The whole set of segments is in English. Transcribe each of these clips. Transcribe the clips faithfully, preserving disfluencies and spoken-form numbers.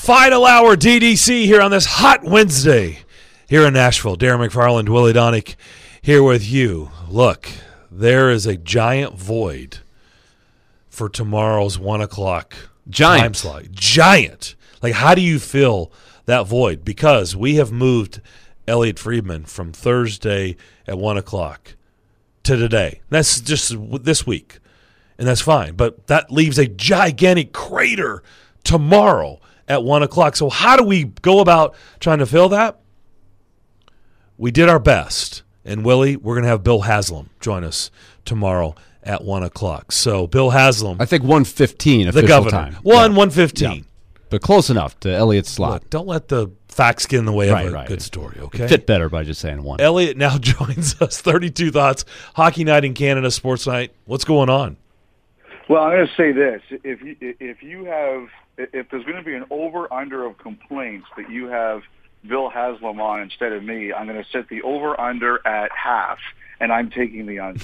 Final hour D D C here on this hot Wednesday here in Nashville. Darren McFarland, Willie Donick here with you. Look, there is a giant void for tomorrow's one o'clock giant. time slot. Giant. Like, how do you fill that void? Because we have moved Elliot Friedman from Thursday at one o'clock to today. That's just this week, and that's fine. But that leaves a gigantic crater tomorrow at one o'clock. So how do we go about trying to fill that? We did our best. And, Willie, we're going to have Bill Haslam join us tomorrow at one o'clock. So, Bill Haslam. I think one fifteen the official governor. time. one, yeah. one fifteen. Yeah. But close enough to Elliot's slot. Look, don't let the facts get in the way right, of a right. good story, okay? Fit better by just saying one. Elliot now joins us. thirty-two Thoughts, Hockey Night in Canada, Sports Night. What's going on? Well, I'm going to say this. If you, if you have, if there's going to be an over-under of complaints that you have Bill Haslam on instead of me, I'm going to set the over-under at half, and I'm taking the under.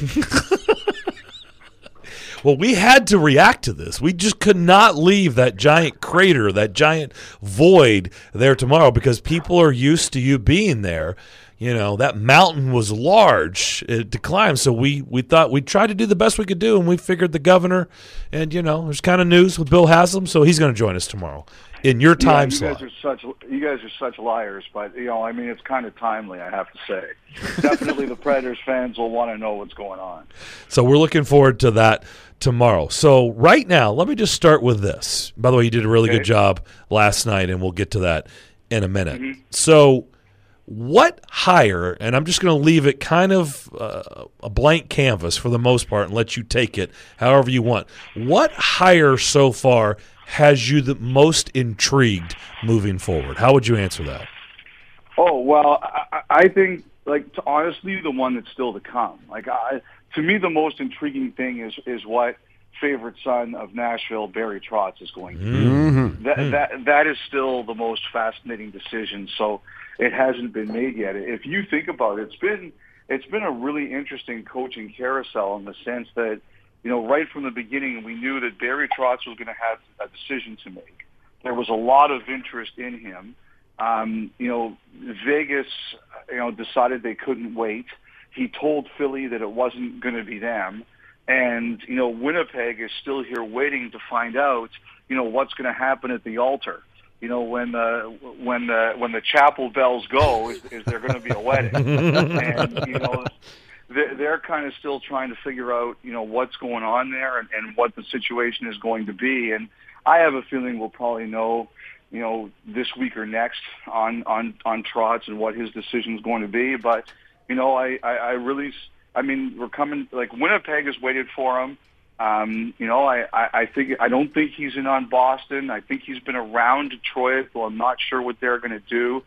Well, we had to react to this. We just could not leave that giant crater, that giant void there tomorrow because people are used to you being there. You know, that mountain was large to climb, so we, we thought we'd try to do the best we could do, and we figured the governor, and, you know, there's kind of news with Bill Haslam, so he's going to join us tomorrow in your time yeah, you slot. Guys are such, you guys are such liars, but, you know, I mean, it's kind of timely, I have to say. Definitely the Predators fans will want to know what's going on. So we're looking forward to that tomorrow. So right now, let me just start with this. By the way, you did a really okay. good job last night, and we'll get to that in a minute. Mm-hmm. So what hire, and I'm just going to leave it kind of uh, a blank canvas for the most part and let you take it however you want. What hire so far has you the most intrigued moving forward? How would you answer that? Oh, well, I, I think, like, to honestly, the one that's still to come. Like, I, to me, the most intriguing thing is is what favorite son of Nashville, Barry Trotz, is going to do. Mm-hmm. That, that, that is still the most fascinating decision, so it hasn't been made yet. If you think about it, it's been, it's been a really interesting coaching carousel in the sense that, you know, right from the beginning, we knew that Barry Trotz was going to have a decision to make. There was a lot of interest in him. Um, you know, Vegas, you know, decided they couldn't wait. He told Philly that it wasn't going to be them. And, you know, Winnipeg is still here waiting to find out, you know, what's going to happen at the altar. You know, when the when the when the chapel bells go, is, is there going to be a wedding? And, you know, they're, they're kind of still trying to figure out, you know, what's going on there and, and what the situation is going to be. And I have a feeling we'll probably know, you know, this week or next on on on Trotz and what his decision is going to be. But, you know, I, I, I really, I mean, we're coming, like, Winnipeg has waited for him. Um, you know, I, I, I think I don't think he's in on Boston. I think he's been around Detroit, though I'm not sure what they're going to do.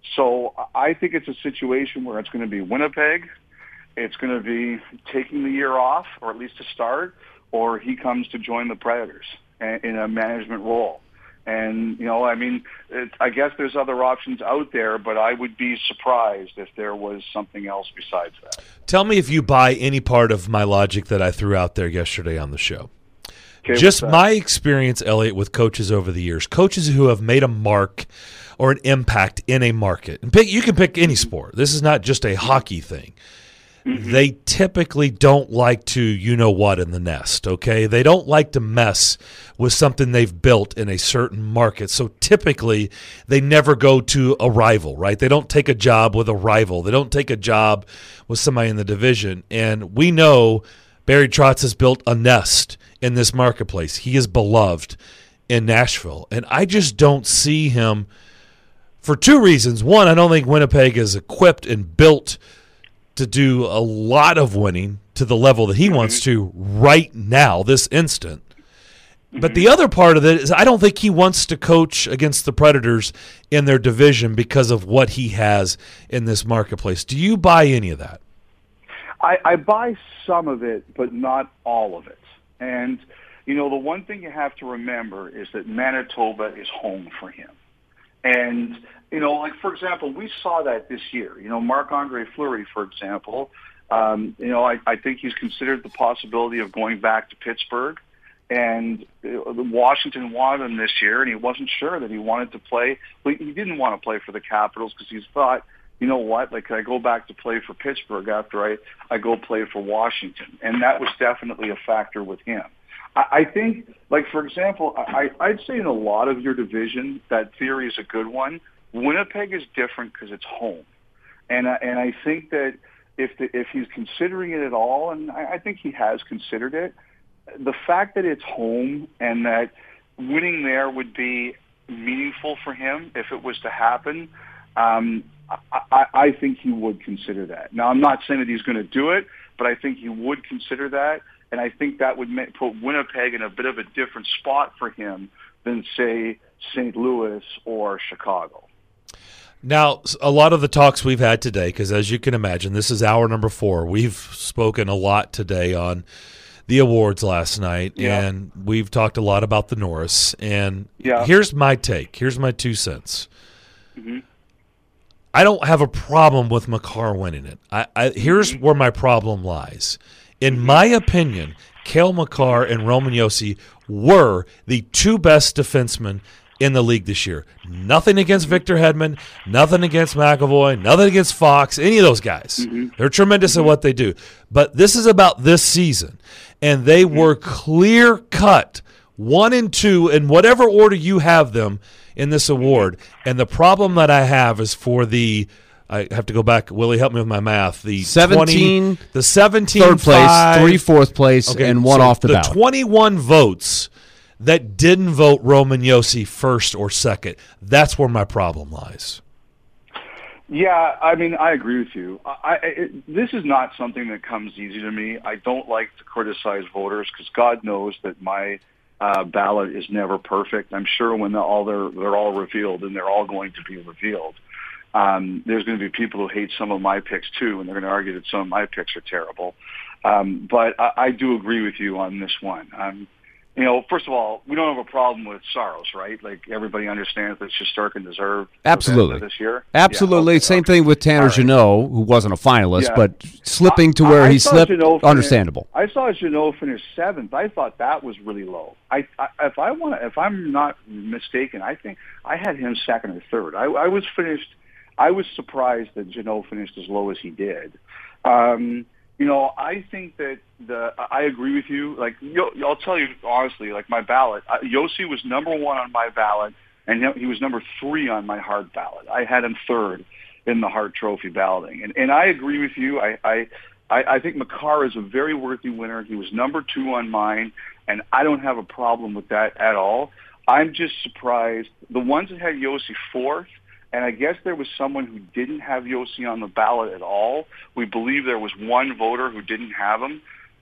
So I think it's a situation where it's going to be Winnipeg. It's going to be taking the year off, or at least to start, or he comes to join the Predators in a management role. And, you know, I mean, it, I guess there's other options out there, but I would be surprised if there was something else besides that. Tell me if you buy any part of my logic that I threw out there yesterday on the show. Okay, Just my experience, Elliot, with coaches over the years, coaches who have made a mark or an impact in a market. And pick, you can pick any sport. This is not just a hockey thing. Mm-hmm. They typically don't like to, you know what, in the nest, okay? They don't like to mess with something they've built in a certain market. So typically, they never go to a rival, right? They don't take a job with a rival. They don't take a job with somebody in the division. And we know Barry Trotz has built a nest in this marketplace. He is beloved in Nashville. And I just don't see him for two reasons. One, I don't think Winnipeg is equipped and built to do a lot of winning to the level that he mm-hmm. wants to right now, this instant. Mm-hmm. But the other part of it is I don't think he wants to coach against the Predators in their division because of what he has in this marketplace. Do you buy any of that? I, I buy some of it, but not all of it. And, you know, the one thing you have to remember is that Manitoba is home for him. And, you know, like, for example, we saw that this year. You know, Marc-Andre Fleury, for example, um, you know, I, I think he's considered the possibility of going back to Pittsburgh. And Washington wanted him this year, and he wasn't sure that he wanted to play. Well, he didn't want to play for the Capitals because he thought, you know what, like, can I go back to play for Pittsburgh after I, I go play for Washington? And that was definitely a factor with him. I, I think, like, for example, I, I'd say in a lot of your division, that theory is a good one. Winnipeg is different because it's home. And, I, and I think that if the, if he's considering it at all, and I, I think he has considered it, the fact that it's home and that winning there would be meaningful for him if it was to happen, um, I, I think he would consider that. Now, I'm not saying that he's going to do it, but I think he would consider that, and I think that would make, put Winnipeg in a bit of a different spot for him than, say, Saint Louis or Chicago. Now, a lot of the talks we've had today, because as you can imagine, this is hour number four. We've spoken a lot today on the awards last night, yeah. and we've talked a lot about the Norris. And yeah. here's my take. Here's my two cents. Mm-hmm. I don't have a problem with Makar winning it. I, I, here's mm-hmm. where my problem lies. In mm-hmm. my opinion, Cale Makar and Roman Josi were the two best defensemen in the league this year. Nothing against Victor Hedman, nothing against McAvoy, nothing against Fox, any of those guys. Mm-hmm. They're tremendous mm-hmm. at what they do. But this is about this season, and they mm-hmm. were clear-cut, one and two, in whatever order you have them in this award. Mm-hmm. And the problem that I have is for the – I have to go back. Willie, help me with my math. The seventeen, twenty, the seventeen, third place, five, three fourth place, okay, and one so off the, the ballot. The twenty-one votes that didn't vote Roman Josi first or second. That's where my problem lies. Yeah, I mean, I agree with you. I, it, this is not something that comes easy to me. I don't like to criticize voters because God knows that my uh, ballot is never perfect. I'm sure when they're all they're, they're all revealed, and they're all going to be revealed, um, there's going to be people who hate some of my picks too, and they're going to argue that some of my picks are terrible. Um, but I, I do agree with you on this one. Um, You know, first of all, we don't have a problem with Saros, right? Like, everybody understands that Shesterkin deserved absolutely this year. Absolutely. Yeah, okay. Same thing with Tanner right. Jeannot, who wasn't a finalist, yeah. but slipping to where I, I he slipped, Jeannot understandable. Finish, I saw Jeannot finish seventh. I thought that was really low. I, I if I want, if I'm not mistaken, I think I had him second or third. I, I was finished. I was surprised that Jeannot finished as low as he did. Um, You know, I think that the I agree with you. Like, I'll tell you honestly, like my ballot, Josi was number one on my ballot, and he was number three on my Hart ballot. I had him third in the Hart Trophy balloting, and and I agree with you. I I I think Makar is a very worthy winner. He was number two on mine, and I don't have a problem with that at all. I'm just surprised the ones that had Josi fourth. And I guess there was someone who didn't have Josi on the ballot at all. We believe there was one voter who didn't have him.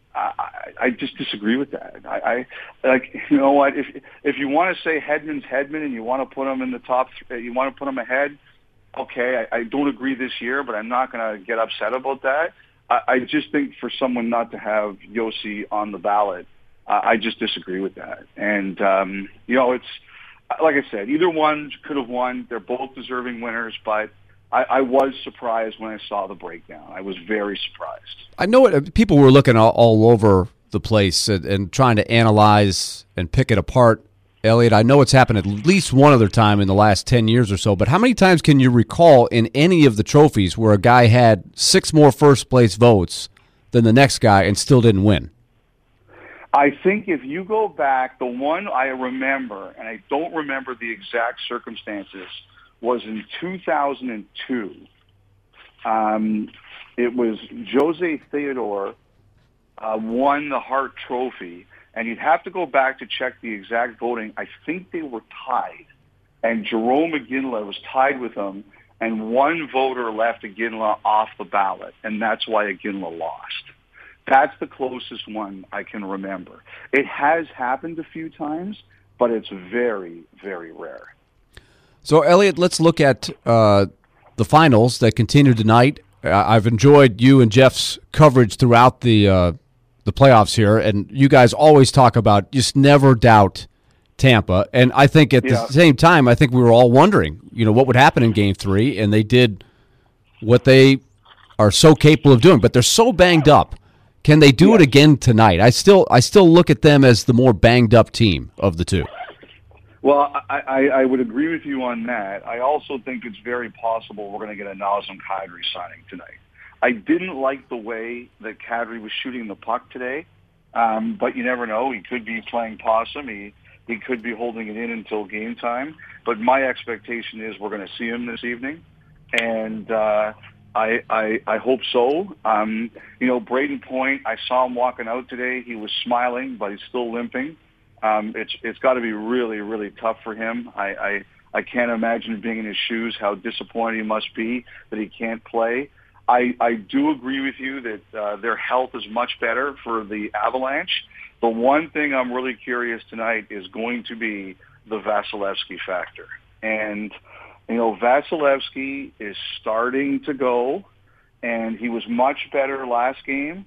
I, I just disagree with that. I, I like, you know what? If if you want to say Hedman's Hedman and you want to put him in the top, th- you want to put him ahead. Okay, I, I don't agree this year, but I'm not going to get upset about that. I, I just think for someone not to have Josi on the ballot, uh, I just disagree with that. And um, you know, it's. Like I said, either one could have won. They're both deserving winners, but I, I was surprised when I saw the breakdown. I was very surprised. I know it, people were looking all, all over the place and, and trying to analyze and pick it apart. Elliot, I know it's happened at least one other time in the last ten years or so, but how many times can you recall in any of the trophies where a guy had six more first-place votes than the next guy and still didn't win? I think if you go back, the one I remember, and I don't remember the exact circumstances, was in two thousand two. Um, it was Jose Theodore uh, won the Hart Trophy, and you'd have to go back to check the exact voting. I think they were tied, and Jerome Iginla was tied with him, and one voter left Iginla off the ballot, and that's why Iginla lost. That's the closest one I can remember. It has happened a few times, but it's very, very rare. So, Elliot, let's look at uh, the finals that continue tonight. I've enjoyed you and Jeff's coverage throughout the uh, the playoffs here, and you guys always talk about just never doubt Tampa. And I think at yeah. the same time, I think we were all wondering, you know, what would happen in Game Three, and they did what they are so capable of doing. But they're so banged up. Can they do Yeah. it again tonight? I still I still look at them as the more banged up team of the two. Well, I, I, I would agree with you on that. I also think it's very possible we're going to get a Nazem Kadri signing tonight. I didn't like the way that Kadri was shooting the puck today, um, but you never know. He could be playing possum. He he could be holding it in until game time. But my expectation is we're going to see him this evening, and uh, I, I I hope so. Um, you know, Braden Point, I saw him walking out today. He was smiling, but he's still limping. Um, it's it's got to be really, really tough for him. I, I I can't imagine being in his shoes, how disappointed he must be that he can't play. I, I do agree with you that uh, their health is much better for the Avalanche. The one thing I'm really curious tonight is going to be the Vasilevsky factor. And, you know, Vasilevsky is starting to go, and he was much better last game.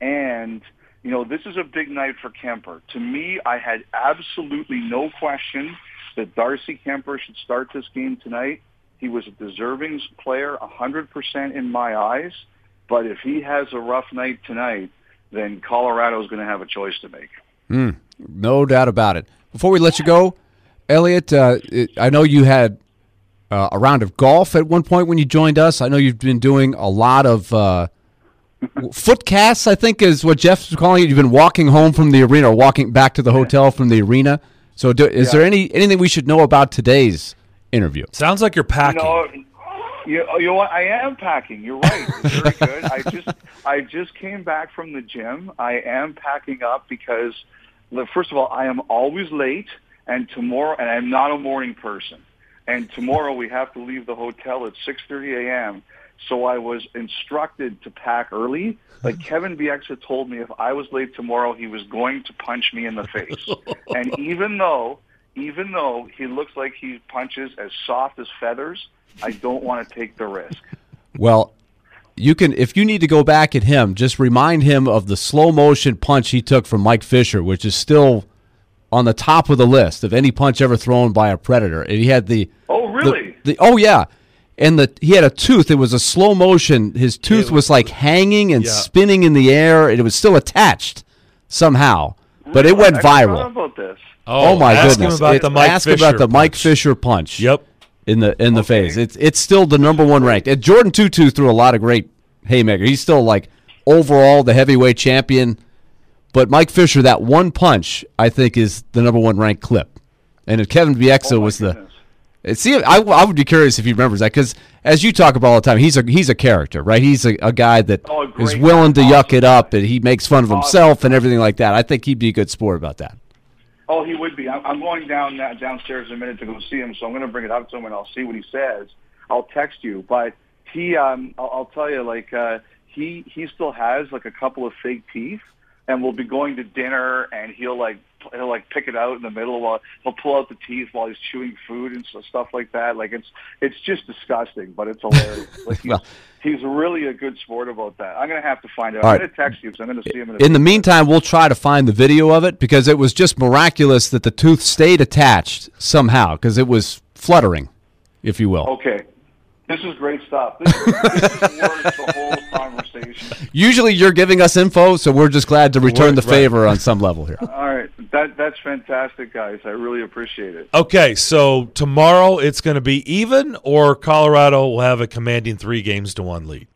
And you know, this is a big night for Kemper. To me, I had absolutely no question that Darcy Kemper should start this game tonight. He was a deserving player, one hundred percent in my eyes. But if he has a rough night tonight, then Colorado's going to have a choice to make. Mm, no doubt about it. Before we let you go, Elliot, uh, it, I know you had uh, a round of golf at one point when you joined us. I know you've been doing a lot of uh, footcasts, I think is what Jeff was calling it. You've been walking home from the arena or walking back to the hotel from the arena. So do, is yeah. there any anything we should know about today's interview? Sounds like you're packing. No, you, you know what? I am packing. You're right. It's very good. I just I just came back from the gym. I am packing up because, first of all, I am always late, and tomorrow, and I'm not a morning person. And tomorrow we have to leave the hotel at six thirty a.m., so I was instructed to pack early. Like Kevin Bieksa told me if I was late tomorrow, he was going to punch me in the face. And even though, even though he looks like he punches as soft as feathers, I don't want to take the risk. Well, you can, if you need to go back at him, just remind him of the slow motion punch he took from Mike Fisher, which is still on the top of the list of any punch ever thrown by a Predator. And he had the oh really the, the oh yeah. And the he had a tooth. It was a slow motion. His tooth was, was like hanging and yeah. spinning in the air, and it was still attached somehow. But really? it went I viral. About this. Oh, oh my ask goodness! Him about it, the Mike ask Fisher about the punch. Mike Fisher punch. Yep. In the in the okay. face. It's it's still the number one ranked. And Jordan Tutu threw a lot of great haymakers. He's still like overall the heavyweight champion. But Mike Fisher, that one punch, I think, is the number one ranked clip. And if Kevin Bieksa oh was goodness. the. See, I, I would be curious if he remembers that because, as you talk about all the time, he's a he's a character, right? He's a, a guy that oh, is willing to yuck it up, and he makes fun of himself and everything like that. I think he'd be a good sport about that. Oh, he would be. I'm going down downstairs in a minute to go see him, so I'm going to bring it up to him and I'll see what he says. I'll text you, but he, um, I'll, I'll tell you, like uh, he he still has like a couple of fake teeth, and we'll be going to dinner, and he'll like. He'll like pick it out in the middle while he'll pull out the teeth while he's chewing food and stuff like that. Like it's it's just disgusting, but it's hilarious. Like he's, well, he's really a good sport about that. I'm gonna have to find out. I'm right. gonna text you because I'm gonna see him. In, in the meantime, we'll try to find the video of it because it was just miraculous that the tooth stayed attached somehow because it was fluttering, if you will. Okay. This is great stuff. This, this is worth the whole conversation. Usually you're giving us info, so we're just glad to return the favor right. on some level here. All right. That That's fantastic, guys. I really appreciate it. Okay, so tomorrow it's going to be even, or Colorado will have a commanding three games to one lead?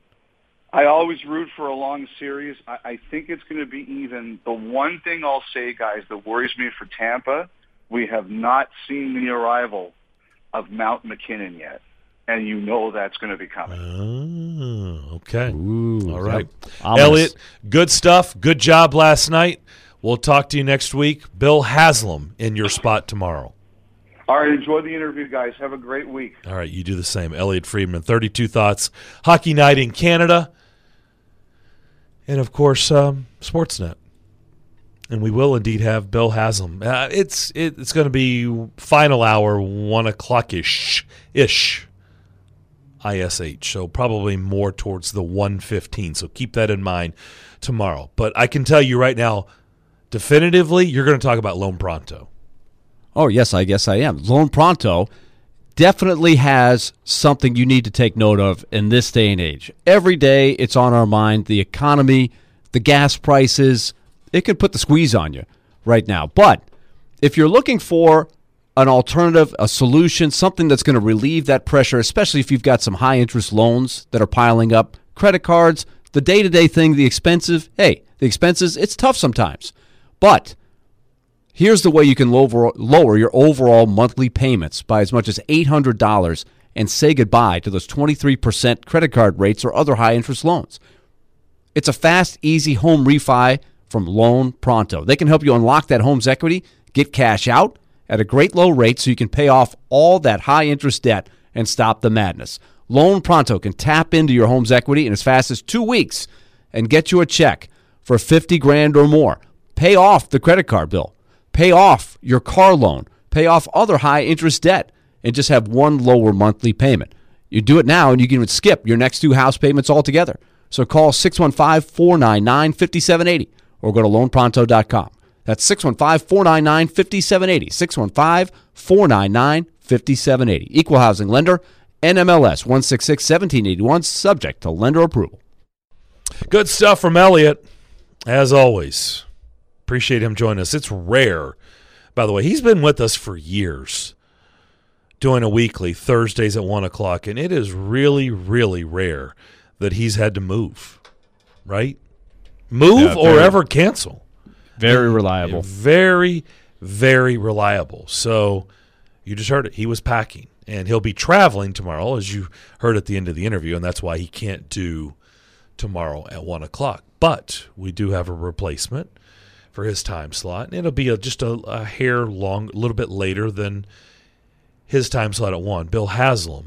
I always root for a long series. I, I think it's going to be even. The one thing I'll say, guys, that worries me for Tampa, we have not seen the arrival of Mount McKinnon yet. And you know that's going to be coming. Oh, okay. Ooh, all right. Yep. Elliot, good stuff. Good job last night. We'll talk to you next week. Bill Haslam in your spot tomorrow. All right. Enjoy the interview, guys. Have a great week. All right. You do the same. Elliot Friedman, thirty-two Thoughts, Hockey Night in Canada, and, of course, um, Sportsnet. And we will indeed have Bill Haslam. Uh, it's it, it's going to be final hour, one o'clock-ish, ish. I S H, so probably more towards the one fifteen. So keep that in mind tomorrow. But I can tell you right now, definitively, you're going to talk about Lone Pronto. Oh, yes, I guess I am. Lone Pronto definitely has something you need to take note of in this day and age. Every day it's on our mind, the economy, the gas prices, it could put the squeeze on you right now. But if you're looking for an alternative, a solution, something that's going to relieve that pressure, especially if you've got some high-interest loans that are piling up, credit cards, the day-to-day thing, the expensive, hey, the expenses, it's tough sometimes. But here's the way you can lower, lower your overall monthly payments by as much as eight hundred dollars and say goodbye to those twenty-three percent credit card rates or other high-interest loans. It's a fast, easy home refi from Loan Pronto. They can help you unlock that home's equity, get cash out at a great low rate so you can pay off all that high-interest debt and stop the madness. Loan Pronto can tap into your home's equity in as fast as two weeks and get you a check for fifty grand or more. Pay off the credit card bill. Pay off your car loan. Pay off other high-interest debt and just have one lower monthly payment. You do it now and you can even skip your next two house payments altogether. So call six one five, four nine nine, five seven eight zero or go to loan pronto dot com. That's six one five, four nine nine, five seven eight zero. six one five, four nine nine, five seven eight zero. Equal housing lender, N M L S one six six, one seven eight one, subject to lender approval. Good stuff from Elliot, as always. Appreciate him joining us. It's rare, by the way. He's been with us for years, doing a weekly, Thursdays at one o'clock, and it is really, really rare that he's had to move, right? Move Yeah, or very- ever cancel. Very reliable. Very, very reliable. So you just heard it. He was packing, and he'll be traveling tomorrow, as you heard at the end of the interview, and that's why he can't do tomorrow at one o'clock. But we do have a replacement for his time slot, and it'll be a, just a, a hair long, a little bit later than his time slot at one. Bill Haslam,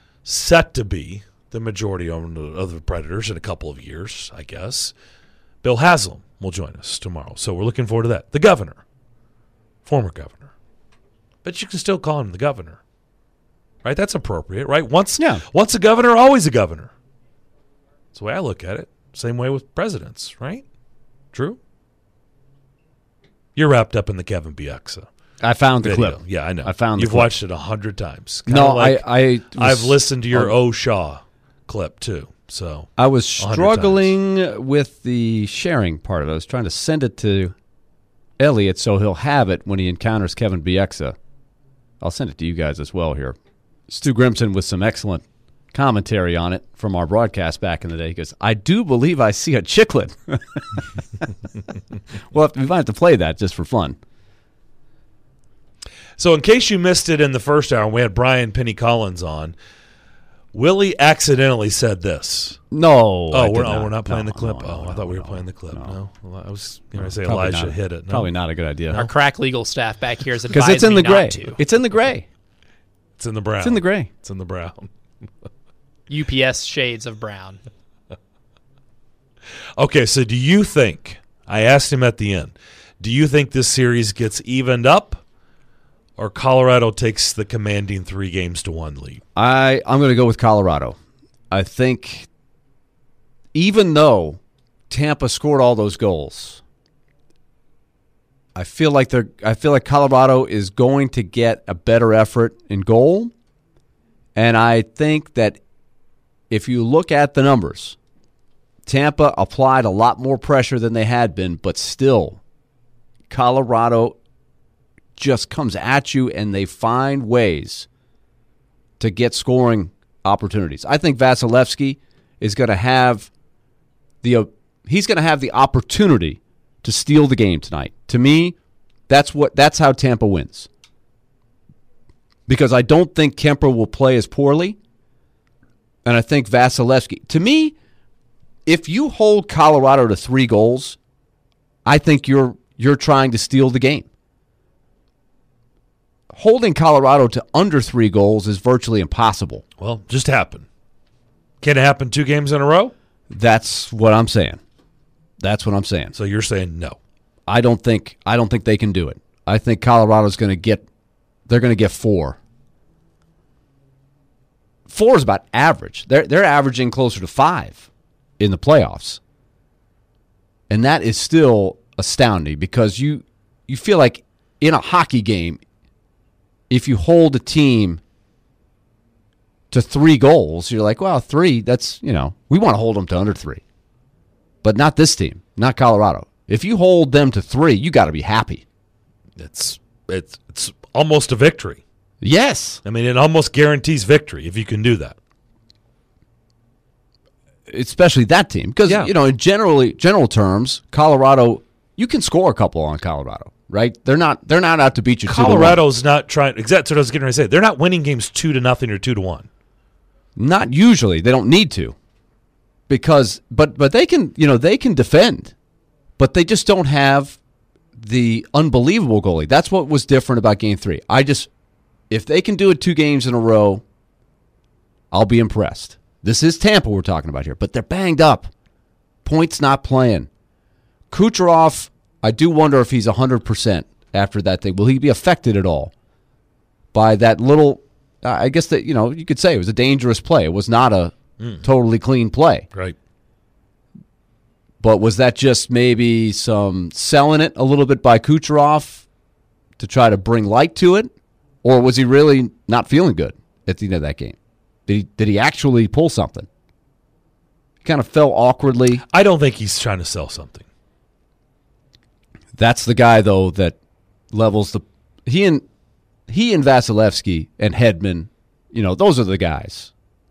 set to be the majority owner of the Predators in a couple of years, I guess. Bill Haslam will join us tomorrow, so we're looking forward to that. The governor, former governor, but you can still call him the governor, right? That's appropriate, right? Once, Yeah. once a governor, always a governor. That's the way I look at it. Same way with presidents, right? True? You're wrapped up in the Kevin Bieksa I found the video. clip. Yeah, I know. I found the You've clip. watched it a hundred times. Kinda No, like I, I was, I've listened to your uh, O. Shaw clip too. So I was a hundred struggling with the sharing part of it. I was trying to send it to Elliot so he'll have it when he encounters Kevin Bieksa. I'll send it to you guys as well here. Stu Grimson with some excellent commentary on it from our broadcast back in the day. He goes, I do believe I see a chiclet. Well, we might have to play that just for fun. So in case you missed it in the first hour, we had Brian Penny Collins on. Willie accidentally said this. No. I Oh, did we're, not. oh, we're not playing No, the clip. no, oh, no, I thought we were no, playing the clip. no. No, well, I was going to say Probably Elijah not- hit it. No. Probably not a good idea. Our crack legal staff back here is Because advising it's in me the gray. not to. It's in the gray. It's in the brown. It's in the gray. It's in the brown. U P S shades of brown. Okay, so do you think, I asked him at the end, do you think this series gets evened up or Colorado takes the commanding three games to one lead? I, I'm going to go with Colorado. I think even though Tampa scored all those goals, I feel like they're I feel like Colorado is going to get a better effort in goal. And I think that if you look at the numbers, Tampa applied a lot more pressure than they had been, but still Colorado just comes at you and they find ways to get scoring opportunities. I think Vasilevsky is going to have the uh, he's going to have the opportunity to steal the game tonight. To me, that's what that's how Tampa wins. Because I don't think Kemper will play as poorly, and I think Vasilevsky. To me, if you hold Colorado to three goals, I think you're you're trying to steal the game. Holding Colorado to under three goals is virtually impossible. Well, just happened. Can it happen two games in a row? That's what I'm saying. That's what I'm saying. So you're saying no. I don't think I don't think they can do it. I think Colorado's going to get they're going to get four. Four is about average. They're they're averaging closer to five in the playoffs. And that is still astounding because you you feel like in a hockey game, if you hold a team to three goals, you're like, well, three, that's, you know, we want to hold them to under three. But not this team. not Colorado. If you hold them to three, you got to be happy. It's it's it's almost a victory. Yes. I mean, it almost guarantees victory if you can do that. Especially that team. Because, Yeah. you know, in generally general terms, Colorado, you can score a couple on Colorado, right? They're not they're not out to beat you two to one. Colorado's not trying. Exactly what I was getting ready to say. They're not winning games two to nothing or two to one. Not usually. They don't need to. Because but but they can, you know, they can defend. But they just don't have the unbelievable goalie. That's what was different about game three. I just if they can do it two games in a row, I'll be impressed. This is Tampa we're talking about here, but they're banged up. Points not playing. Kucherov, I do wonder if he's one hundred percent after that thing. Will he be affected at all by that little, I guess that, you know, you could say it was a dangerous play. It was not a mm. totally clean play. Right. But was that just maybe some selling it a little bit by Kucherov to try to bring light to it? Or was he really not feeling good at the end of that game? Did he, did he actually pull something? He kind of fell awkwardly. I don't think he's trying to sell something. That's the guy, though, that levels the he and he and Vasilevsky and Hedman, you know, those are the guys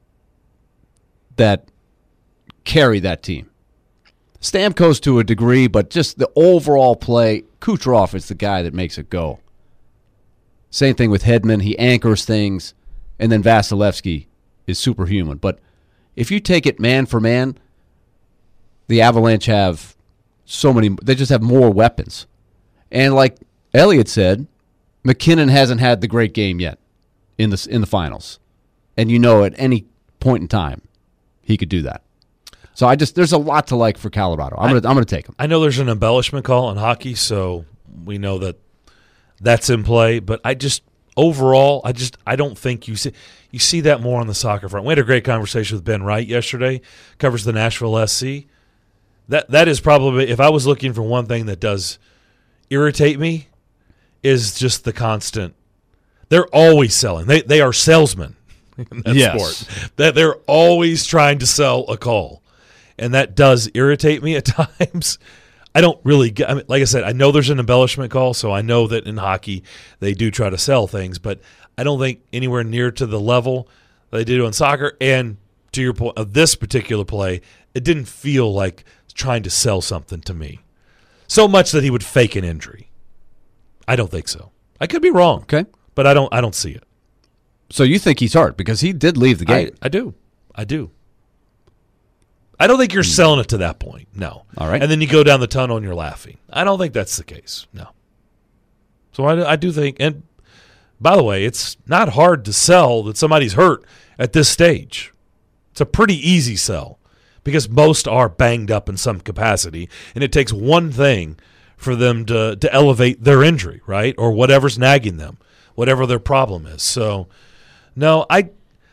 that carry that team. Stamkos to a degree, but just the overall play, Kucherov is the guy that makes it go. Same thing with Hedman. He anchors things, and then Vasilevsky is superhuman. But if you take it man for man, the Avalanche have so many, they just have more weapons. And like Elliot said, McKinnon hasn't had the great game yet in the, in the finals. And you know at any point in time, he could do that. So I just, there's a lot to like for Colorado. I'm gonna, I'm gonna take him. I know there's an embellishment call in hockey, so we know that that's in play. But I just overall, I just, I don't think you see you see that more on the soccer front. We had a great conversation with Ben Wright yesterday. Covers the Nashville S C. That that is probably, if I was looking for one thing that does irritate me, is just the constant. They're always selling. They they are salesmen in that Yes. sport. That they're always trying to sell a call. And that does irritate me at times. I don't really get, I mean, like I said, I know there's an embellishment call, so I know that in hockey they do try to sell things, but I don't think anywhere near to the level they do in soccer. And to your point of this particular play, it didn't feel like trying to sell something to me. So much that he would fake an injury. I don't think so. I could be wrong. Okay. But I don't I don't see it. So you think he's hurt because he did leave the game. I, I do. I do. I don't think you're selling it to that point. No. All right. And then you go down the tunnel and you're laughing. I don't think that's the case. No. So I, I do think, and by the way, it's not hard to sell that somebody's hurt at this stage. It's a pretty easy sell because most are banged up in some capacity, and it takes one thing for them to, to elevate their injury, right, or whatever's nagging them, whatever their problem is. So, no, I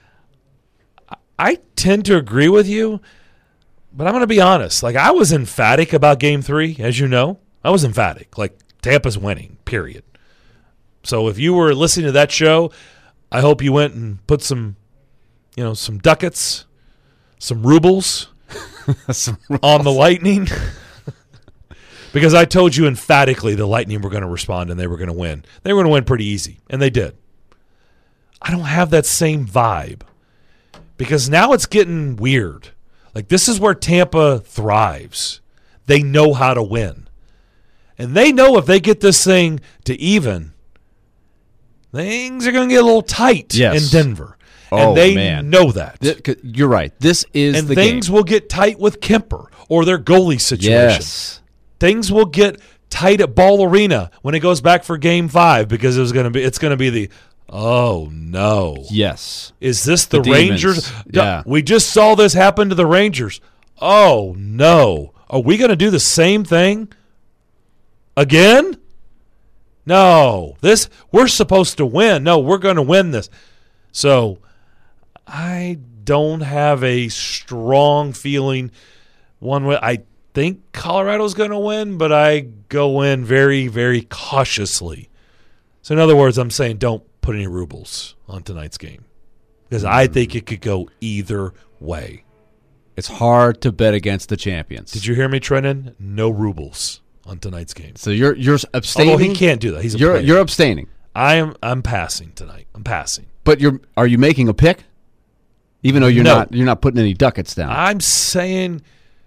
I tend to agree with you. But I'm going to be honest. Like, I was emphatic about Game three, as you know. I was emphatic. Like, Tampa's winning, period. So if you were listening to that show, I hope you went and put some, you know, some ducats, some rubles, Some on the Lightning. Because I told you emphatically the Lightning were going to respond and they were going to win. They were going to win pretty easy, and they did. I don't have that same vibe because now it's getting weird. Like, this is where Tampa thrives. They know how to win. And they know if they get this thing to even, things are going to get a little tight Yes. in Denver. Oh, and they man. know that. Th- You're right. This is and the things game. will get tight with Kemper or their goalie situation. Yes. Things will get tight at Ball Arena when it goes back for Game Five because it was going to be. It's going to be the oh no. Yes. Is this the, The Rangers? demons. Yeah. We just saw this happen to the Rangers. Oh, no. Are we going to do the same thing again? No. This we're supposed to win. No, we're going to win this. So I don't have a strong feeling one way. I think Colorado's going to win, but I go in very, very cautiously. So in other words, I'm saying don't put any rubles on tonight's game because I think it could go either way. It's hard to bet against the champions. Did you hear me, Trennan? No rubles on tonight's game. So you're you're abstaining. Although he can't do that. He's a you're player. you're abstaining. I am. I'm passing tonight. I'm passing. But you're are you making a pick? Even though you're No. not you're not putting any ducats down. I'm saying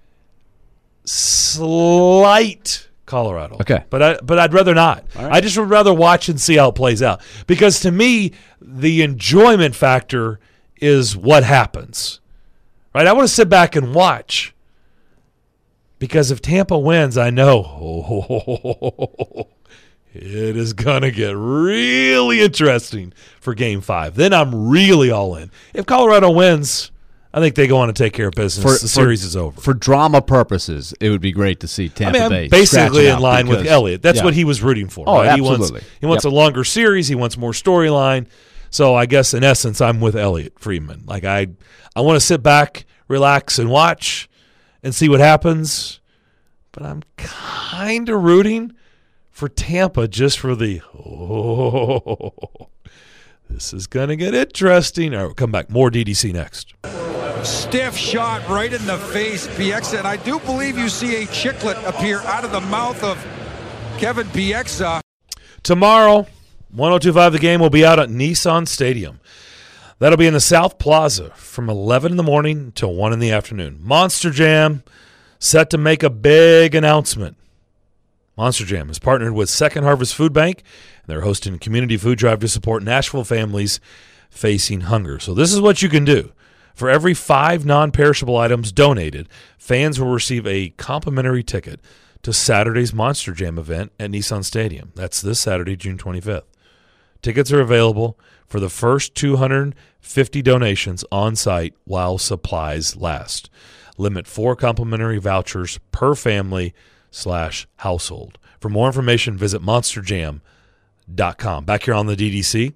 slight Colorado. Okay. But I but I'd rather not. All right. I just would rather watch and see how it plays out. Because to me, the enjoyment factor is what happens. Right? I want to sit back and watch. Because if Tampa wins, I know oh, it is going to get really interesting for game five. Then I'm really all in. If Colorado wins, I think they go on to take care of business. For- the for- series is over. For drama purposes, it would be great to see I Tampa mean, Bay I'm basically scratch it in out line with because- Elliott. That's yeah. what he was rooting for. Oh, right? He absolutely. wants, he wants Yep. a longer series. He wants more storyline. So I guess in essence, I'm with Elliott Friedman. Like I, I want to sit back, relax, and watch, and see what happens. But I'm kind of rooting for Tampa just for the oh, this is gonna get interesting. All right, we'll come back. More D D C next. Stiff shot right in the face, Bieksa. And I do believe you see a chiclet appear out of the mouth of Kevin Bieksa. Tomorrow, one oh two point five The Game will be out at Nissan Stadium. That'll be in the South Plaza from eleven in the morning till one in the afternoon. Monster Jam set to make a big announcement. Monster Jam has partnered with Second Harvest Food Bank, and they're hosting a community food drive to support Nashville families facing hunger. So this is what you can do. For every five non-perishable items donated, fans will receive a complimentary ticket to Saturday's Monster Jam event at Nissan Stadium. That's this Saturday, June twenty-fifth. Tickets are available for the first two hundred fifty donations on site while supplies last. Limit four complimentary vouchers per family slash household. For more information, visit monster jam dot com. Back here on the D D C.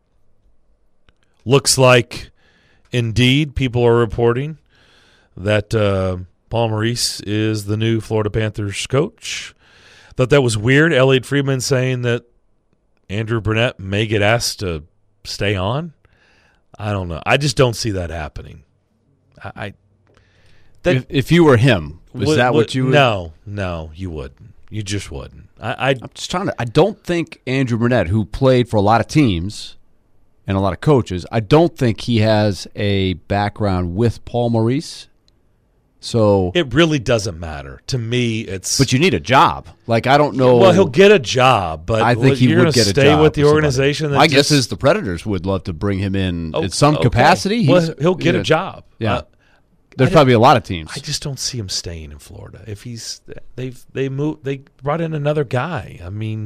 Looks like, indeed, people are reporting that uh, Paul Maurice is the new Florida Panthers coach. Thought that was weird. Elliott Friedman saying that Andrew Burnett may get asked to stay on. I don't know. I just don't see that happening. I, I that, If, if you were him, is would- that would- what you would? No, no, you wouldn't. You just wouldn't. I, I I'm just trying to. I don't think Andrew Burnett, who played for a lot of teams and a lot of coaches, I don't think he has a background with Paul Maurice. So, it really doesn't matter to me. It's but you need a job. Like I don't know. well, he'll get a job, but I think he you're would gonna get a stay job with the somebody. organization. That My guess just- is the Predators would love to bring him in Oh, in some okay. capacity. Well, He's- he'll get you know, a job. Yeah, Uh, there's I don't- probably a lot of teams. I just don't see him staying in Florida. If he's they've they moved they brought in another guy. I mean,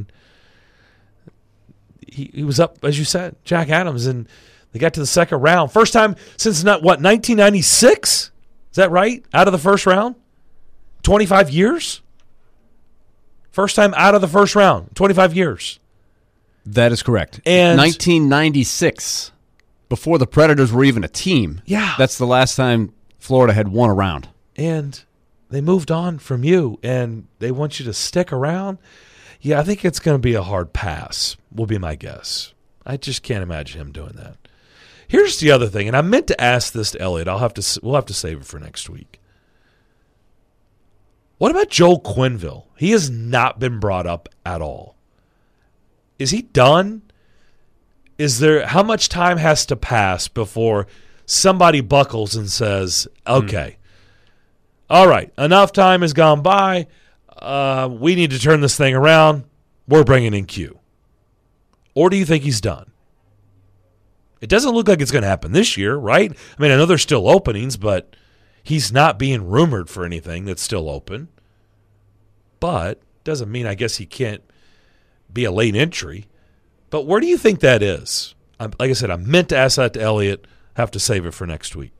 he he was up as you said, Jack Adams, and they got to the second round, first time since not what nineteen ninety-six. Is that right? Out of the first round, twenty-five years. First time out of the first round, twenty-five years. That is correct. And- nineteen ninety-six, before the Predators were even a team. Yeah. That's the last time Florida had won a round. And they moved on from you, and they want you to stick around. Yeah, I think it's going to be a hard pass, will be my guess. I just can't imagine him doing that. Here's the other thing, and I meant to ask this to Elliott. I'll have to. We'll have to save it for next week. What about Joel Quenneville? He has not been brought up at all. Is he done? Is there how much time has to pass before somebody buckles and says, "Okay, all right, enough time has gone by. Uh, we need to turn this thing around. We're bringing in Q." Or do you think he's done? It doesn't look like it's going to happen this year, right? I mean, I know there's still openings, but he's not being rumored for anything that's still open. But doesn't mean, I guess, he can't be a late entry. But where do you think that is? I'm, like I said, I meant to ask that to Elliott. Have to save it for next week.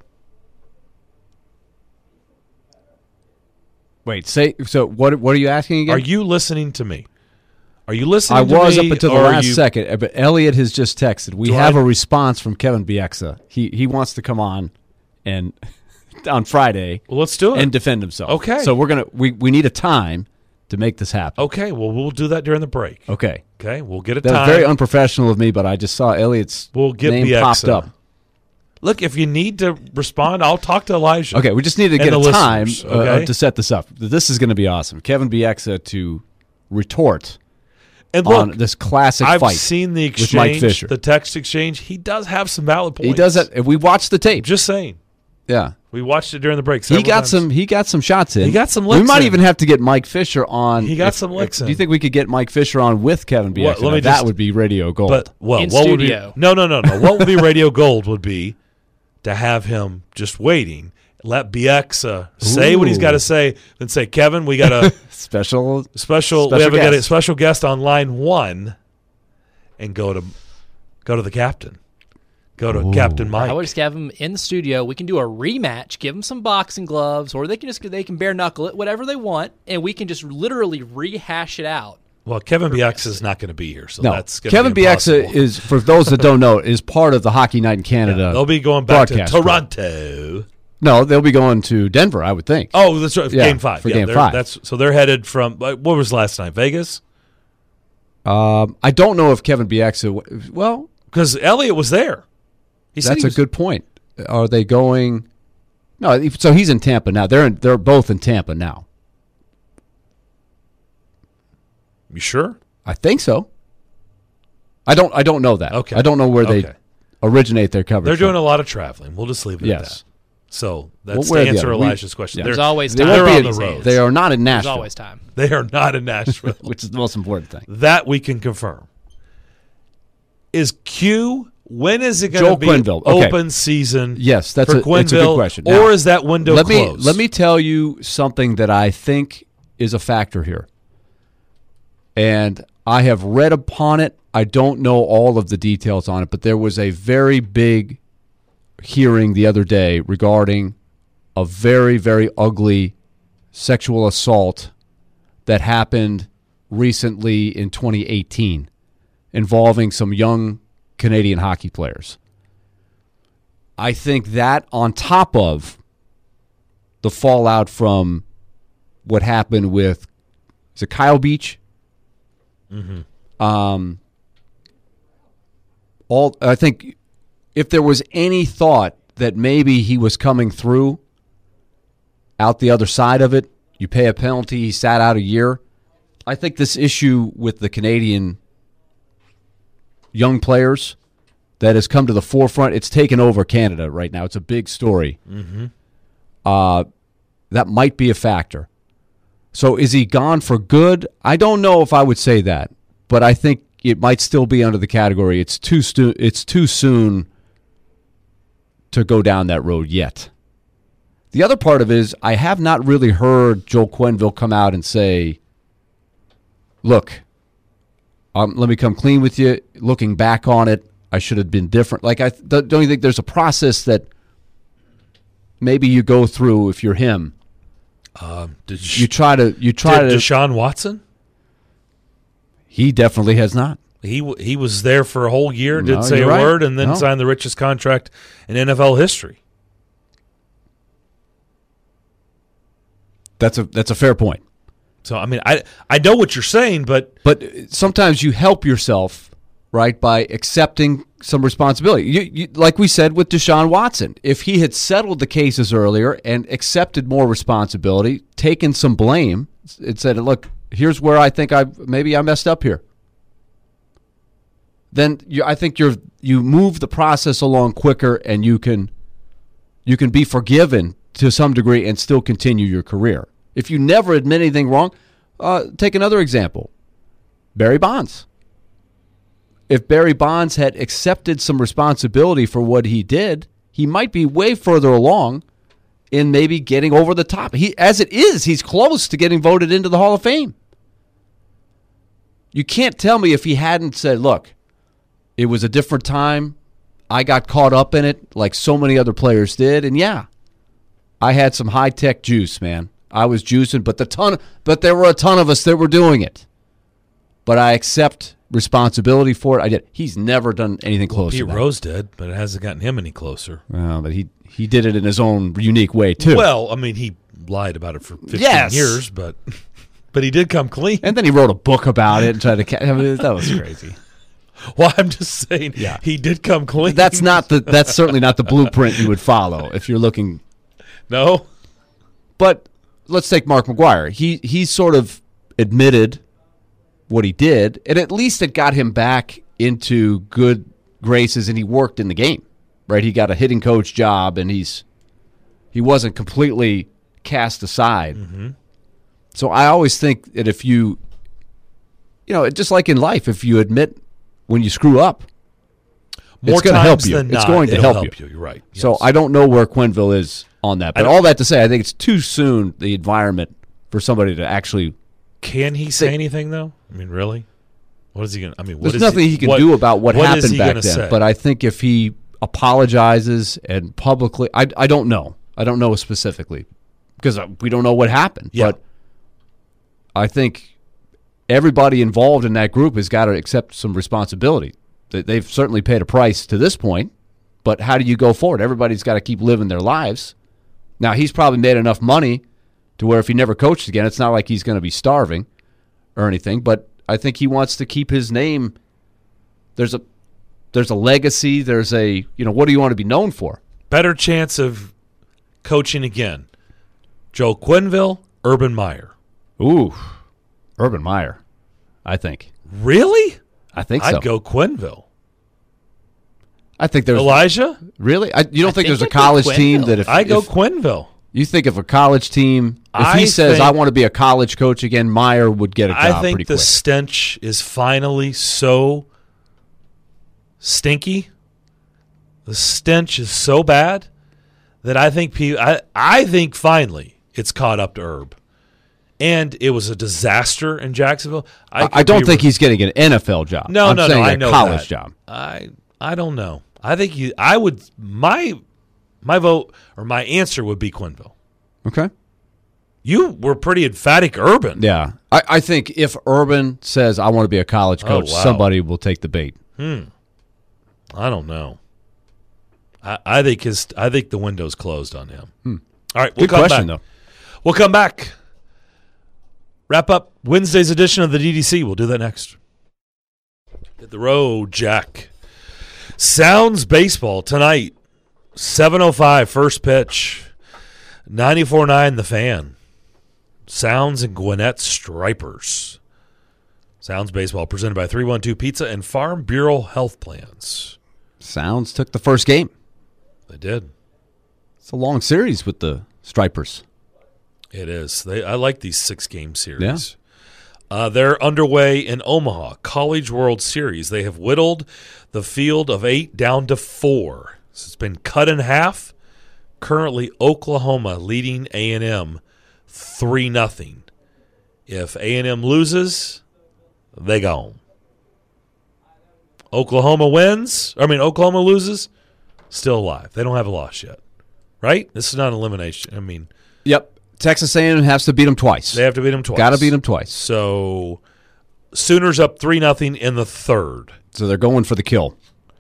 Wait, say so. What? What are you asking again? Are you listening to me? Are you listening I to was me? up until the or are last you- second, but Elliot has just texted. We Do have I- a response from Kevin Bieksa. He he wants to come on and on Friday Well, let's do it. and defend himself. Okay. So we're gonna we, we need a time to make this happen. Okay, well, we'll do that during the break. Okay. Okay, we'll get a That was time. very unprofessional of me, but I just saw Elliot's We'll get name Bieksa. popped up. Look, if you need to respond, I'll talk to Elijah. Okay, we just need to And get a the time listeners, uh, okay? to set this up. This is going to be awesome. Kevin Bieksa to retort And look, on this classic I've fight. seen the with Mike exchange, Fisher. the text exchange. He does have some valid points. He does that. If we watched the tape, Just saying. yeah, We watched it during the break. he several got times. some. He got some shots in. He got some We licks might in. even have to get Mike Fisher on. He got if- some licks if- Do you in. think we could get Mike Fisher on with Kevin Bieksa? Well, let me Now, that just- would be radio gold. But well, In what studio. would be no, no, no, no? What would be radio gold would be to have him just waiting, let Bieksa say what he's Ooh. got to say, then say, Kevin, we got a special. special. Special we have got a guest. special guest on line one, and go to go to the captain, go to Captain Mike. I would just have them in the studio. We can do a rematch. Give them some boxing gloves, or they can just they can bare knuckle it, whatever they want, and we can just literally rehash it out. Well, Kevin Bieksa is not going to be here, so No, that's gonna Kevin be Bieksa impossible. is, for those that don't know, is part of the Hockey Night in Canada. They'll be going back to broadcast crew. Toronto. No, they'll be going to Denver, I would think. Oh, that's right. Yeah, game five for Yeah, game they're- five. That's so they're headed from. What was last night? Vegas. Um, I don't know if Kevin Bieksa. Well, Because Elliott was there. He said that's he a was- good point. Are they going? No, so he's in Tampa now. They're in, they're both in Tampa now. You sure? I think so. I don't. I don't know that. Okay. I don't know where Okay. they originate their coverage. They're doing from. a lot of traveling. We'll just leave it at Yes. that. So that's One way or to the answer other. We- Elijah's question. yeah. They're, There's always They time. won't they're be on in- the road. They are not in There's Nashville, always time. They are not in Nashville. which is the most important thing. That we can confirm. Is Q? When is it going Joel to be Quenneville. Okay. open season? Yes, that's for a- it's a good Quenneville, question. Or Now, is that window let me closed? let me tell you something that I think is a factor here. And I have read upon it. I don't know all of the details on it, but there was a very big hearing the other day regarding a very, very ugly sexual assault that happened recently in twenty eighteen involving some young Canadian hockey players. I think that on top of the fallout from what happened with is it Kyle Beach? Mm-hmm. Um, all I think if there was any thought that maybe he was coming through out the other side of it, you pay a penalty, he sat out a year. I think this issue with the Canadian young players that has come to the forefront, it's taken over Canada right now. It's a big story. Mm-hmm. Uh, that might be a factor. So is he gone for good? I don't know if I would say that, but I think it might still be under the category. It's too stu- It's too soon to go down that road yet. The other part of it is I have not really heard Joel Quenneville come out and say, look, um, let me come clean with you. Looking back on it, I should have been different. Like, I th- don't you think there's a process that maybe you go through if you're him? Um, did You try to. You try did to. Deshaun Watson? He definitely has not. He w- he was there for a whole year, didn't No, say a you're right. word, and then No. signed the richest contract in N F L history. That's a that's a fair point. So I mean, I I know what you're saying, but But sometimes you help yourself, right, by accepting some responsibility. You, you, like we said with Deshaun Watson, if he had settled the cases earlier and accepted more responsibility, taken some blame, and said, "Look, here's where I think I maybe I messed up here," then you, I think you're you move the process along quicker, and you can you can be forgiven to some degree and still continue your career. If you never admit anything wrong, uh, take another example, Barry Bonds. If Barry Bonds had accepted some responsibility for what he did, he might be way further along in maybe getting over the top. He, as it is, he's close to getting voted into the Hall of Fame. You can't tell me if he hadn't said, look, it was a different time. I got caught up in it like so many other players did. And yeah, I had some high-tech juice, man. I was juicing, but the ton, but there were a ton of us that were doing it. But I accept responsibility for it. I did. He's never done anything close Pete to that. Rose did, but it hasn't gotten him any closer. Well, but he he did it in his own unique way too. Well, I mean, he lied about it for fifteen Yes. years, but but he did come clean. and then he wrote a book about it and tried to. Ca- I mean, that was crazy. Well, I'm just saying Yeah. he did come clean. That's not the. That's certainly not the blueprint you would follow if you're looking. No? But let's take Mark McGwire. He he sort of admitted what he did, and at least it got him back into good graces, and he worked in the game, right? He got a hitting coach job, and he's he wasn't completely cast aside. Mm-hmm. So I always think that if you, you know, just like in life, if you admit when you screw up, More it's going to help times you. than It's not, going to it'll help, help you. you. You're right. So Yes. I don't know where Quenneville is on that. But don't- all that to say, I think it's too soon, the environment, for somebody to actually. Can he say anything, though? I mean, really? What is he going to – I mean, what There's is nothing he, can what- do about what, what is happened he back gonna then. say? But I think if he apologizes and publicly, I, I don't know. I don't know specifically because we don't know what happened. Yeah. But I think everybody involved in that group has got to accept some responsibility. They- They've certainly paid a price to this point, but how do you go forward? Everybody's got to keep living their lives. Now, he's probably made enough money to where if he never coached again, it's not like he's going to be starving or anything, but I think he wants to keep his name. There's a there's a legacy, there's a, you know, what do you want to be known for? Better chance of coaching again. Joe Quenneville, Urban Meyer. Ooh, Urban Meyer, I think. Really? I think so. I'd go Quenneville. I think there's Elijah? really. I, you don't I think, think there's a I'd go college team Quenneville. that if I go if, Quenneville. you think if a college team, if I he says think- I want to be a college coach again, Meyer would get a job I think pretty the quick. stench is finally so stinky. The stench is so bad that I think people, I, I think finally it's caught up to Herb. And it was a disaster in Jacksonville. I, I, I could don't be think re- he's getting an N F L job. No, I'm no, saying no. I a know college that. job. I I don't know. I think you. I would. My my vote or my answer would be Quenneville. Okay. You were pretty emphatic, Urban. Yeah, I, I think if Urban says I want to be a college Oh, coach, wow. somebody will take the bait. I don't know. I, I think his. I think the window's closed on him. All right, we'll Good come question, back. though. We'll come back. Wrap up Wednesday's edition of the D D C. We'll do that next. Hit the road, Jack. Sounds baseball tonight. seven oh five first pitch. ninety-four point nine The Fan. Sounds and Gwinnett Stripers. Sounds baseball presented by three one two Pizza and Farm Bureau Health Plans. Sounds took the first game. They did. It's a long series with the Stripers. It is. They. I like these six-game series. Uh, they're underway in Omaha, College World Series. They have whittled the field of eight down to four. So it's been cut in half. Currently, Oklahoma leading A and M three nothing. If A and M loses, they go home. Oklahoma wins. I mean, Oklahoma loses, still alive. They don't have a loss yet. Right? This is not an elimination. I mean, Yep. Texas A and M has to beat them twice. they have to beat them twice. Got to beat them twice. So Sooners up three nothing in the third. So they're going for the kill.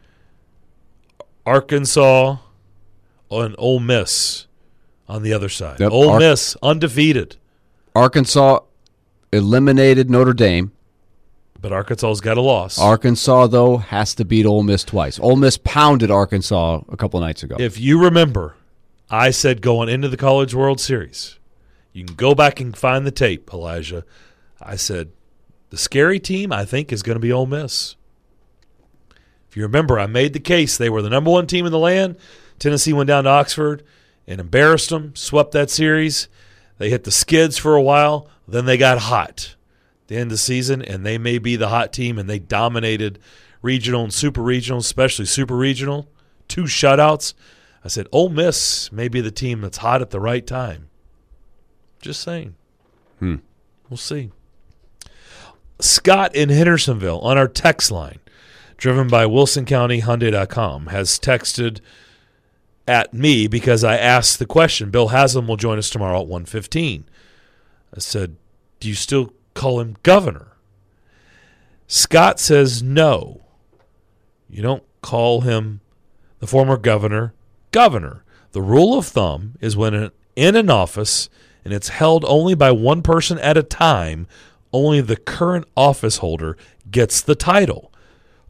Arkansas and Ole Miss on the other side. Yep, Ole Ar- Miss undefeated, Arkansas eliminated Notre Dame. but Arkansas's got a loss. Arkansas, though, has to beat Ole Miss twice. Ole Miss pounded Arkansas a couple nights ago. If you remember, I said going into the College World Series, you can go back and find the tape, Elijah. I said the scary team, I think, is going to be Ole Miss. If you remember, I made the case they were the number one team in the land. Tennessee went down to Oxford and embarrassed them, swept that series. They hit the skids for a while. Then they got hot at the end of the season, and they may be the hot team, and they dominated regional and super regional, especially super regional. Two shutouts. I said, Ole Miss may be the team that's hot at the right time. Just saying. Hmm. We'll see. Scott in Hendersonville on our text line, driven by Wilson County Hyundai dot com, has texted at me because I asked the question. Bill Haslam will join us tomorrow at one fifteen. I said, do you still call him governor? Scott says no. You don't call him, the former governor, governor. The rule of thumb is when in an office and it's held only by one person at a time, only the current office holder gets the title.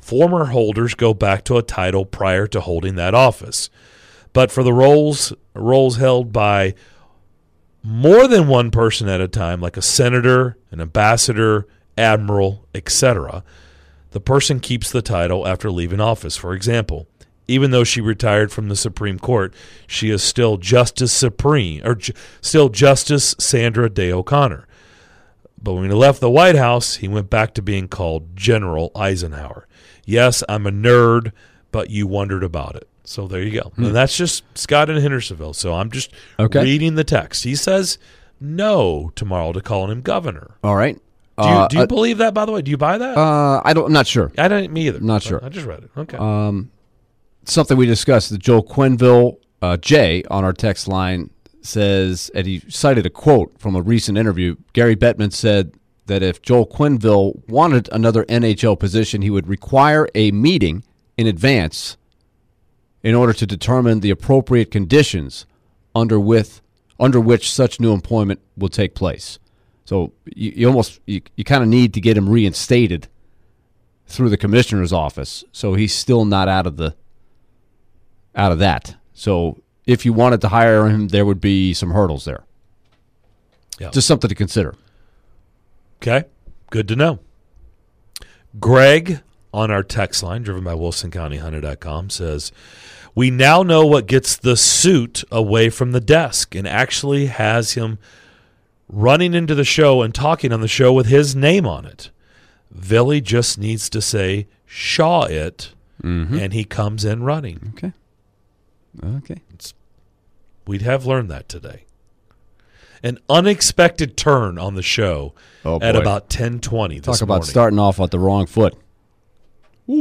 Former holders go back to a title prior to holding that office. But for the roles roles held by more than one person at a time, like a senator, an ambassador, admiral, et cetera, the person keeps the title after leaving office. For example, even though she retired from the Supreme Court, she is still Justice Supreme, or ju- still Justice Sandra Day O'Connor. But when he left the White House, he went back to being called General Eisenhower. Yes, I'm a nerd, but you wondered about it. So there you go. Hmm. And that's just Scott in Hendersonville. So I'm just Okay. reading the text. He says no tomorrow to calling him governor. All right. Do you, Uh, do you uh, believe that, by the way? Do you buy that? uh, I don't. I'm not sure. I don't, me either. Not sure. I just read it. Okay. Um, something we discussed. The Joe Quenneville uh, Jay on our text line says, and he cited a quote from a recent interview. Gary Bettman said that if Joel Quenneville wanted another N H L position, he would require a meeting in advance in order to determine the appropriate conditions under with under which such new employment will take place. So you, you almost you, you kind of need to get him reinstated through the commissioner's office, so he's still not out of the out of that. So if you wanted to hire him, there would be some hurdles there. Yeah. Just something to consider. Okay, good to know. Greg on our text line, driven by Wilson County Hunter dot com, says, we now know what gets the suit away from the desk and actually has him running into the show and talking on the show with his name on it. Villy just needs to say Shaw it, Mm-hmm. and he comes in running. Okay. Okay. We'd have learned that today. An unexpected turn on the show Oh, at boy. about ten twenty this Talk about morning. starting off on the wrong foot. Ooh.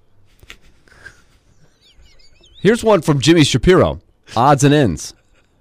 Here's one from Jimmy Shapiro. Odds and ends.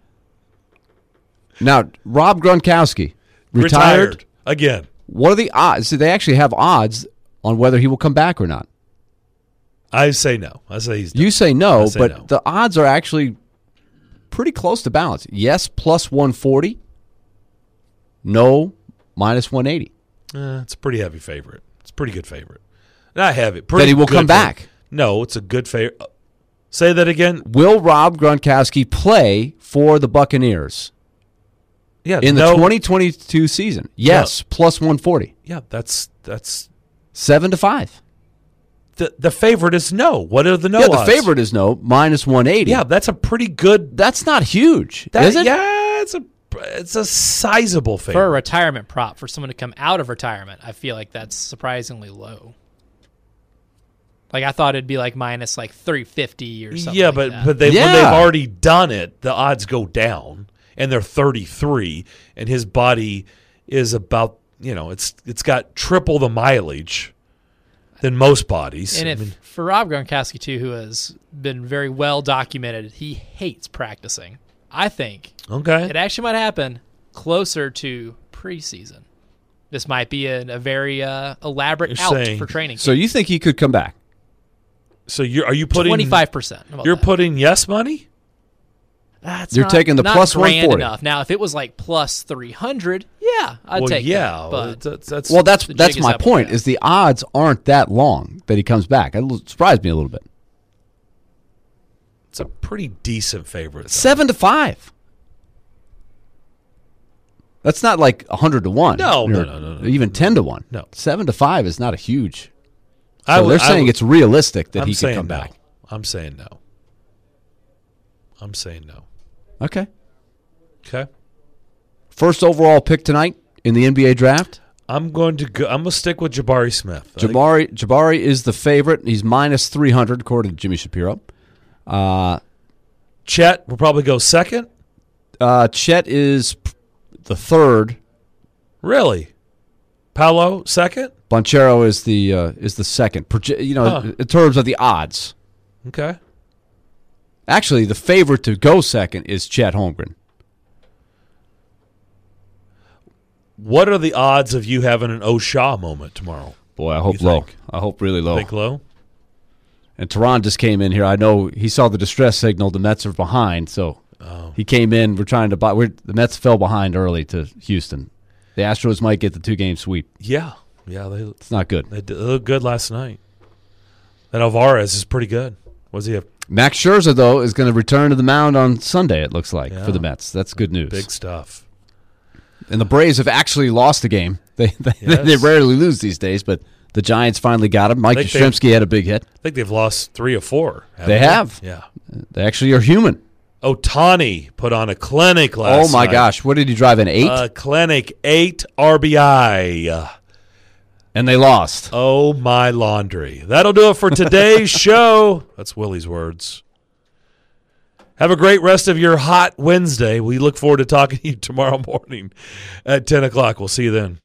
Now, Rob Gronkowski, retired. Retired again. What are the odds? So they actually have odds on whether he will come back or not. I say no. I say he's done. You say no, I say but no. the odds are actually pretty close to balance. Yes, plus one forty. No, minus one eighty. Uh, it's a pretty heavy favorite. It's a pretty good favorite. Not heavy. Pretty That he will good come back. favorite. No, it's a good favorite. Say that again. Will Rob Gronkowski play for the Buccaneers Yeah, in the no, twenty twenty-two season? Yes, plus one forty. Yeah, that's that's Seven to five. the the favorite is no. What are the no yeah, the odds? favorite is no, minus one eighty. Yeah, that's a pretty good. That's not huge, That, is it? Yeah, it's a it's a sizable For a favorite. retirement prop, for someone to come out of retirement, I feel like that's surprisingly low. Like I thought it'd be like minus like three fifty or something. Yeah, like but that. but they when Yeah. they've already done it, the odds go down, and they're thirty-three, and his body is about you know it's it's got triple the mileage than most bodies. And I if mean, for Rob Gronkowski too, who has been very well documented, he hates practicing. I think okay, it actually might happen closer to preseason. This might be a, a very uh, elaborate You're out saying- for training. So you think he could come back? so you're are you putting Twenty-five percent. You're putting yes money? That's You're not, taking the not plus grand one forty. enough. Now, if it was like plus three hundred, yeah, I'd well, take yeah, that. But that's, that's Well, that's The that's jig is my up with point. that. Is the odds aren't that long that he comes back? It surprised me a little bit. it's a pretty decent favorite. though. Seven to five. That's not like a hundred to one. No, no, or no, no, no, even ten to one. No. seven to five is not a huge. I So would- they're I saying would- it's realistic that I'm he could saying come no. back. I'm saying no. I'm saying no. Okay. Okay. First overall pick tonight in the N B A draft. I'm going to go. I'm going to stick with Jabari Smith. I think- Jabari Jabari is the favorite. He's minus three hundred according to Jimmy Shapiro. Uh, Chet will probably go second. uh, Chet is p- the third. Really? Paolo second? Bonchero is the uh, is the second. Proje- You know, Huh. in terms of the odds. Okay. Actually, the favorite to go second is Chet Holmgren. What are the odds of you having an O'Shaw moment tomorrow? Boy, I hope You low. think? I hope really low. Think low? And Tehran just came in here. I know he saw the distress signal. The Mets are behind, so Oh. he came in. We're trying to buy. We're, the Mets fell behind early to Houston. The Astros might get the two game sweep. Yeah. Yeah, they It's not good. they did they looked good last night. That Alvarez is pretty good. Was he a Max Scherzer, though, is going to return to the mound on Sunday, it looks like, Yeah. for the Mets. That's good news. big stuff? And the Braves have actually lost a game. They they, Yes. they rarely lose these days, but the Giants finally got him. Mike think they- Yastrzemski had a big hit. I think they've lost three or four. haven't They have. Yeah. They actually are human. Otani put on a clinic last Oh, my night. gosh. What did he drive, an eight? A clinic, eight R B I. and they lost. Oh, my laundry. That'll do it for today's show. That's Willie's words. Have a great rest of your hot Wednesday. We look forward to talking to you tomorrow morning at ten o'clock. We'll see you then.